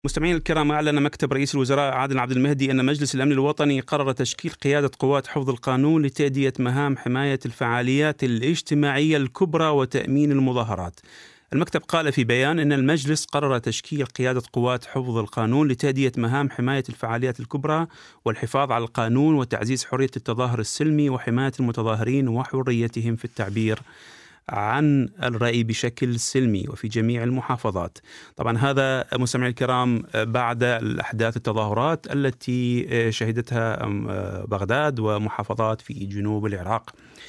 مستمعين الكرام، أعلن مكتب رئيس الوزراء عادل عبد المهدي أن مجلس الأمن الوطني قرر تشكيل قيادة قوات حفظ القانون لتأدية مهام حماية الفعاليات الاجتماعية الكبرى وتأمين المظاهرات. المكتب قال في بيان أن المجلس قرر تشكيل قيادة قوات حفظ القانون لتأدية مهام حماية الفعاليات الكبرى والحفاظ على القانون وتعزيز حرية التظاهر السلمي وحماية المتظاهرين وحريتهم في التعبير عن الرأي بشكل سلمي وفي جميع المحافظات. طبعا هذا مستمعي الكرام بعد الأحداث التظاهرات التي شهدتها بغداد ومحافظات في جنوب العراق.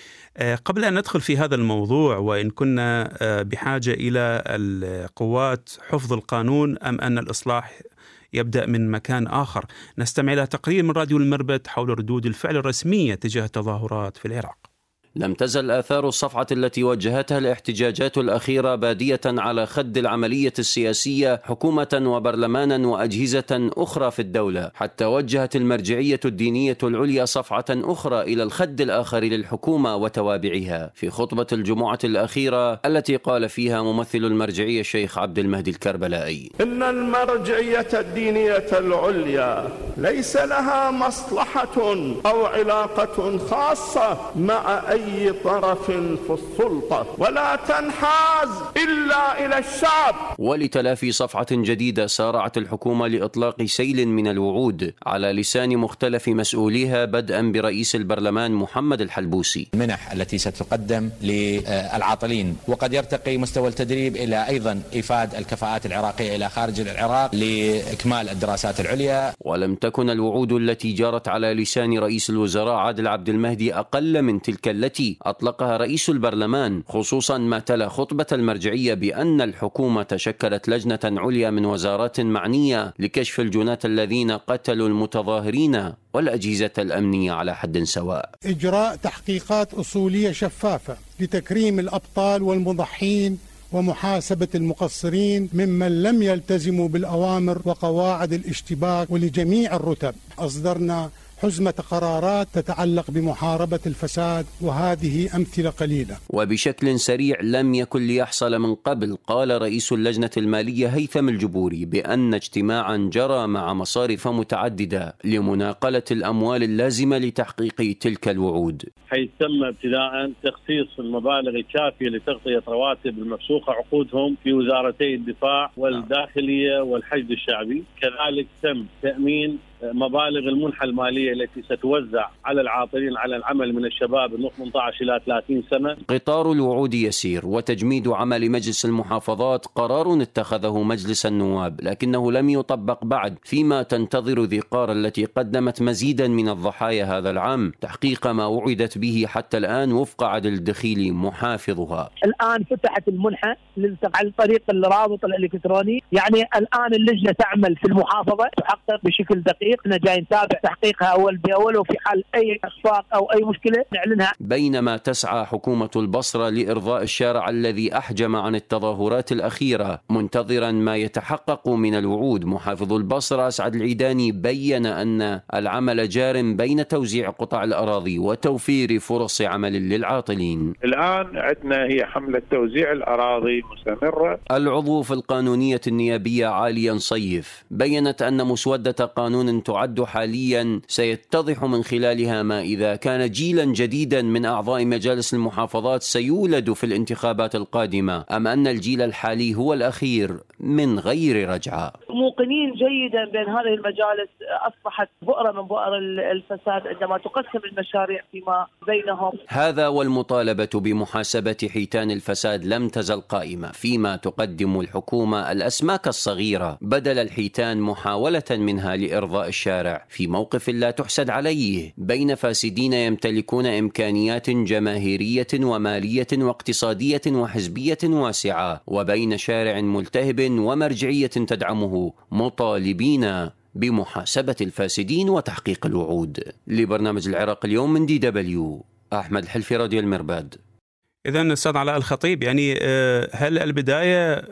قبل أن ندخل في هذا الموضوع، وإن كنا بحاجة إلى القوات حفظ القانون أم أن الإصلاح يبدأ من مكان آخر، نستمع إلى تقرير من راديو المربد حول ردود الفعل الرسمية تجاه التظاهرات في العراق. لم تزل آثار الصفعة التي وجهتها الاحتجاجات الأخيرة بادية على خد العملية السياسية حكومة وبرلمانا وأجهزة أخرى في الدولة، حتى وجهت المرجعية الدينية العليا صفعة أخرى إلى الخد الآخر للحكومة وتوابعها في خطبة الجمعة الأخيرة التي قال فيها ممثل المرجعية الشيخ عبد المهدي الكربلائي: إن المرجعية الدينية العليا ليس لها مصلحة أو علاقة خاصة مع أي طرف في السلطة، ولا تنحاز إلا إلى الشعب. ولتلافي صفعة جديدة سارعت الحكومة لإطلاق سيل من الوعود على لسان مختلف مسؤوليها، بدءا برئيس البرلمان محمد الحلبوسي. المنح التي ستقدم للعاطلين، وقد يرتقي مستوى التدريب إلى أيضا إيفاد الكفاءات العراقية إلى خارج العراق لإكمال الدراسات العليا. ولم تكن الوعود التي جارت على لسان رئيس الوزراء عادل عبد المهدي أقل من تلك التي أطلقها رئيس البرلمان، خصوصا ما تلا خطبة المرجعية بأن الحكومة شكلت لجنة عليا من وزارات معنية لكشف الجناة الذين قتلوا المتظاهرين والأجهزة الأمنية على حد سواء. إجراء تحقيقات أصولية شفافة لتكريم الأبطال والمضحين ومحاسبة المقصرين ممن لم يلتزموا بالأوامر وقواعد الاشتباك، ولجميع الرتب أصدرنا حزمة قرارات تتعلق بمحاربة الفساد، وهذه أمثلة قليلة. وبشكل سريع لم يكن ليحصل من قبل، قال رئيس اللجنة المالية هيثم الجبوري بأن اجتماعا جرى مع مصارف متعددة لمناقلة الأموال اللازمة لتحقيق تلك الوعود، حيث تم ابتداء تخصيص المبالغ الكافية لتغطية رواتب المفسوخة عقودهم في وزارتي الدفاع والداخلية والحشد الشعبي. كذلك تم تأمين مبالغ المنحة المالية التي ستوزع على العاطلين على العمل من الشباب من 18 إلى 30 سنة. قطار الوعود يسير، وتجميد عمل مجلس المحافظات قرار اتخذه مجلس النواب لكنه لم يطبق بعد، فيما تنتظر ذقار التي قدمت مزيدا من الضحايا هذا العام تحقيق ما وعدت به حتى الآن وفق عدل الدخيلي محافظها. الآن فتحت المنحة عن طريق الرابط الإلكتروني، يعني الآن اللجنة تعمل في المحافظة تحقق بشكل دقيق، احنا جاي نتابع تحقيقها أول بأول، وفي حال أي إخفاق أو أي مشكلة نعلنها. بينما تسعى حكومة البصرة لإرضاء الشارع الذي أحجم عن التظاهرات الأخيرة منتظرا ما يتحقق من الوعود، محافظ البصرة أسعد العيداني بيّن أن العمل جار بين توزيع قطع الأراضي وتوفير فرص عمل للعاطلين. الآن عندنا هي حملة توزيع الأراضي مستمرة. العضو في القانونية النيابية عاليا صيف بيّنت أن مسودة قانون تعد حاليا سيتضح من خلالها ما إذا كان جيلا جديدا من أعضاء مجالس المحافظات سيولد في الانتخابات القادمة، أم أن الجيل الحالي هو الأخير من غير رجعة. موقنين جيدا بأن هذه المجالس أصبحت بؤرة من بؤر الفساد عندما تقسم المشاريع فيما بينهم. هذا والمطالبة بمحاسبة حيتان الفساد لم تزل قائمة، فيما تقدم الحكومة الأسماك الصغيرة بدل الحيتان محاولة منها لإرضاء الشارع في موقف لا تحسد عليه بين فاسدين يمتلكون إمكانيات جماهيرية ومالية واقتصادية وحزبية واسعة، وبين شارع ملتهب ومرجعية تدعمه مطالبين بمحاسبة الفاسدين وتحقيق الوعود. لبرنامج العراق اليوم من DW، أحمد الحلفي، راديو المربد. إذن أستاذ علاء الخطيب، يعني هل البداية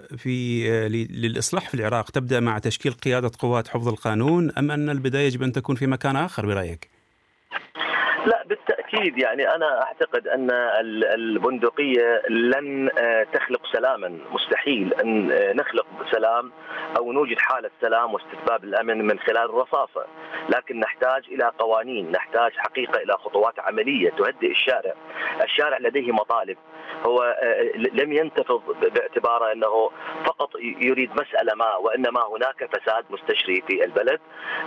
للإصلاح في العراق تبدأ مع تشكيل قيادة قوات حفظ القانون، أم أن البداية يجب أن تكون في مكان آخر برأيك؟ لا، بالتأكيد بالتأكيد يعني أنا أعتقد أن البندقية لن تخلق سلاما، مستحيل أن نخلق سلام أو نوجد حالة سلام واستتباب الأمن من خلال الرصاصة، لكن نحتاج إلى قوانين، نحتاج حقيقة إلى خطوات عملية تهدئ الشارع. الشارع لديه مطالب، هو لم ينتفض باعتباره أنه فقط يريد مسألة ما، وإنما هناك فساد مستشري في البلد.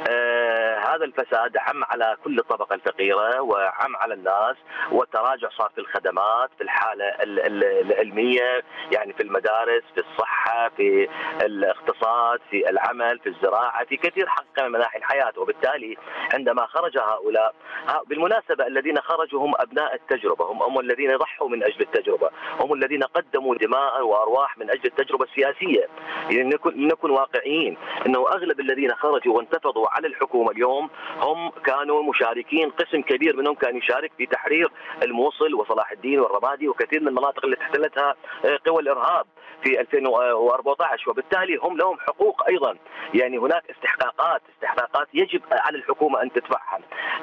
هذا الفساد عم على كل الطبقة الفقيرة وعم على الناس، وتراجع صار في الخدمات، في الحالة العلمية، يعني في المدارس، في الصحة، في الاقتصاد، في العمل، في الزراعة، في كثير حقا من مناحي الحياة. وبالتالي عندما خرج هؤلاء، بالمناسبة الذين خرجوا هم أبناء التجربة، هم الذين ضحوا من أجل التجربة، هم الذين قدموا دماء وأرواح من أجل التجربة السياسية. يعني نكون واقعيين أنه أغلب الذين خرجوا وانتفضوا على الحكومة اليوم هم كانوا مشاركين، قسم كبير منهم كان يشارك في تحرير الموصل وصلاح الدين والرمادي وكثير من المناطق اللي احتلتها قوى الإرهاب في 2014، وبالتالي هم لهم حقوق أيضا. يعني هناك استحقاقات يجب على الحكومة أن تدفعها.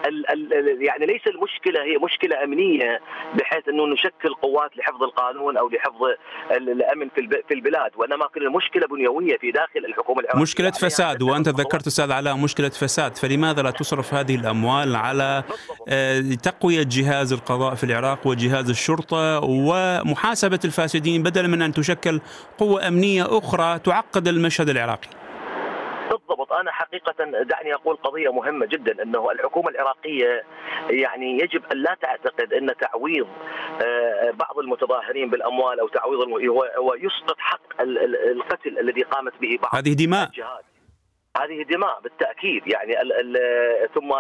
يعني ليس المشكلة هي مشكلة أمنية بحيث أنه نشكل قوات لحفظ القانون أو لحفظ الأمن في البلاد، وإنما كل المشكلة بنيوية في داخل الحكومة العراقية، مشكلة فساد. وأنت ذكرت أستاذ علاء مشكلة فساد، فلماذا لا تصرف هذه الأموال على تقوية جهاز القضاء في العراق وجهاز الشرطة ومحاسبة الفاسدين، بدلا من أن تشكل قوة أمنية أخرى تعقد المشهد العراقي؟ بالضبط. أنا حقيقة دعني أقول قضية مهمة جدا، أنه الحكومة العراقية يعني يجب أن لا تعتقد أن تعويض بعض المتظاهرين بالأموال أو تعويض هو يسقط حق القتل الذي قامت به بعض هذه دماء الجهات. هذه دماء بالتأكيد، يعني ثم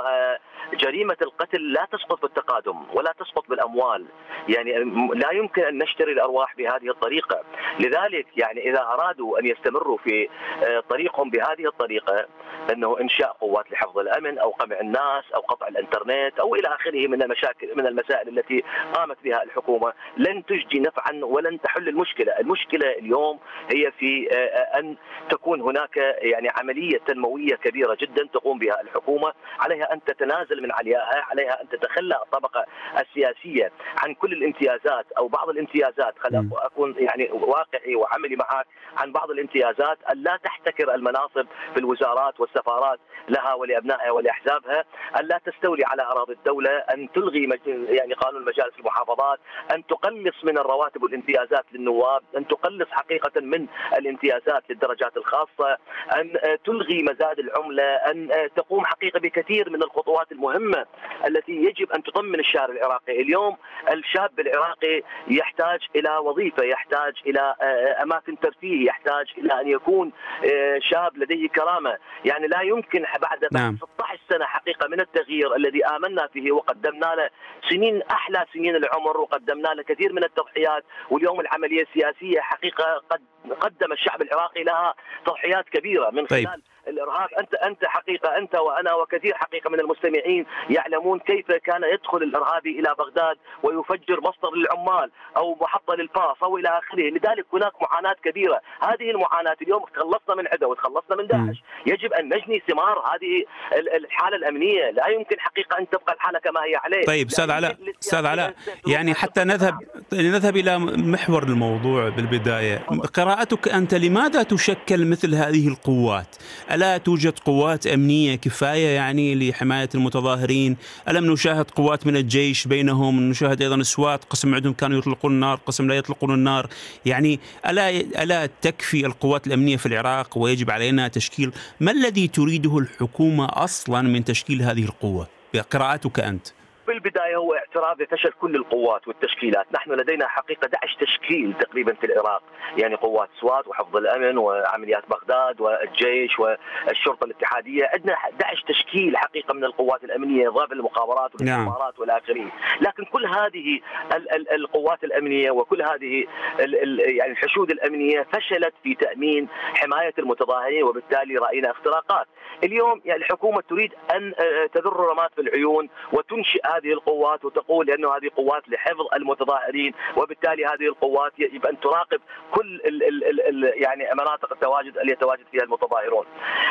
جريمة القتل لا تسقط بالتقادم ولا تسقط بالأموال، يعني لا يمكن أن نشتري الأرواح بهذه الطريقة. لذلك يعني إذا أرادوا أن يستمروا في طريقهم بهذه الطريقة، أنه إنشاء قوات لحفظ الأمن أو قمع الناس أو قطع الإنترنت أو إلى آخره من المسائل التي قامت بها الحكومة، لن تجدي نفعا ولن تحل المشكلة. المشكلة اليوم هي في أن تكون هناك يعني عملية تنموية كبيرة جدا تقوم بها الحكومة، عليها أن تتنازل من عليائها، عليها أن تتخلى الطبقة السياسية عن كل الامتيازات أو بعض الامتيازات. خليني أكون يعني واقعي وعملي معك، عن بعض الامتيازات، أن لا تحتكر المناصب في الوزارات والسفارات لها ولأبنائها ولأحزابها، أن لا تستولي على أراضي الدولة، أن تلغي يعني قانون مجالس المحافظات، أن تقلص من الرواتب والامتيازات للنواب، أن تقلص حقيقة من الامتيازات للدرجات الخاصة، أن تلغي مزاد العملة، أن تقوم حقيقة بكثير من الخطوات المهمة التي يجب أن تطمن الشارع العراقي. اليوم الشاب العراقي يحتاج إلى وظيفة، يحتاج إلى أماكن ترفيه، يحتاج إلى أن يكون شاب لديه كرامة. يعني لا يمكن بعد 16 سنة حقيقة من التغيير الذي آمنا فيه وقدمنا له سنين أحلى سنين العمر وقدمنا له كثير من التضحيات، واليوم العملية السياسية حقيقة قدم الشعب العراقي لها تضحيات كبيرة من خلال الإرهاب. أنت حقيقة، أنت وأنا وكثير حقيقة من المستمعين يعلمون كيف كان يدخل الإرهابي إلى بغداد ويفجر مصدر للعمال أو محطة للباص أو إلى آخره. لذلك هناك معاناة كبيرة. هذه المعاناة اليوم تخلصنا من عدة وتخلصنا من داعش، يجب أن نجني ثمار هذه الحالة الأمنية. لا يمكن حقيقة أن تبقى الحالة كما هي عليه. طيب أستاذ علاء يعني حتى نذهب إلى محور الموضوع بالبداية، قراءتك أنت لماذا تشكل مثل هذه القوات؟ ألا توجد قوات أمنية كفاية يعني لحماية المتظاهرين؟ ألم نشاهد قوات من الجيش بينهم، نشاهد أيضا سوات قسم عندهم كانوا يطلقون النار، قسم لا يطلقون النار. يعني ألا تكفي القوات الأمنية في العراق ويجب علينا تشكيل؟ ما الذي تريده الحكومة أصلا من تشكيل هذه القوة بقراءتك أنت؟ في البداية هو اعتراف بفشل كل القوات والتشكيلات. نحن لدينا حقيقة 11 تشكيل تقريبا في العراق، يعني قوات سوات وحفظ الأمن وعمليات بغداد والجيش والشرطة الاتحادية. عندنا 11 تشكيل حقيقة من القوات الأمنية إضافة للمخابرات والاستخبارات والآخرين. لكن كل هذه القوات الأمنية وكل هذه يعني الحشود الأمنية فشلت في تأمين حماية المتظاهرين، وبالتالي رأينا اختراقات. اليوم يعني الحكومة تريد أن تذر رماد في العيون وتنشئ هذه القوات وتقول لأنه هذه قوات لحفظ المتظاهرين، وبالتالي هذه القوات يجب أن تراقب كل يعني مناطق التواجد اللي يتواجد فيها المتظاهرون.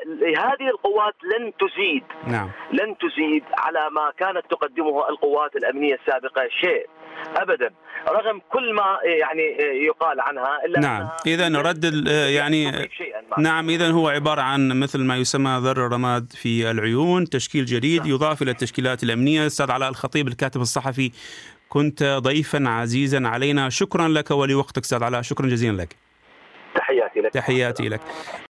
هذه القوات لن تزيد على ما كانت تقدمه القوات الأمنية السابقة شيء أبدا، رغم كل ما يعني يقال عنها. إلا نعم، إذا نردد يعني نعم، إذا هو عبارة عن مثل ما يسمى ذر الرماد في العيون، تشكيل جديد يضاف إلى التشكيلات الأمنية. أستاذ علاء الخطيب الكاتب الصحفي، كنت ضيفا عزيزا علينا، شكرا لك ولوقتك أستاذ علاء، شكرا جزيلا لك. تحياتي لك. تحياتي لك.